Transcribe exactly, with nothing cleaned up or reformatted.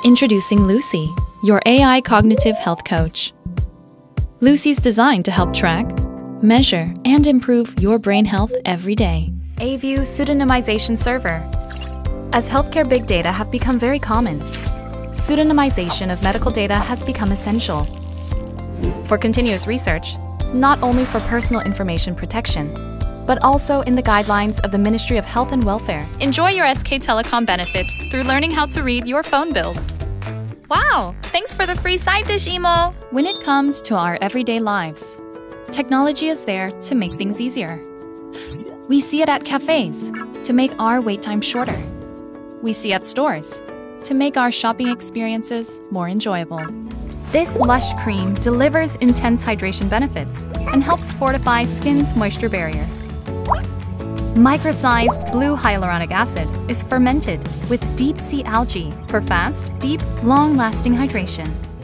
Introducing Lucy, your A I cognitive health coach. Lucy's designed to help track, measure, and improve your brain health every day. A-View Pseudonymization Server. As healthcare big data have become very common, pseudonymization of medical data has become essential for continuous research, not only for personal information protection, but also in the guidelines of the Ministry of Health and Welfare. Enjoy your S K Telecom benefits through learning how to read your phone bills. Wow! Thanks for the free side dish, Emo! When it comes to our everyday lives, technology is there to make things easier. We see it at cafes to make our wait time shorter. We see at stores to make our shopping experiences more enjoyable. This Lush cream delivers intense hydration benefits and helps fortify skin's moisture barrier. Micro-sized blue hyaluronic acid is fermented with deep-sea algae for fast, deep, long-lasting hydration.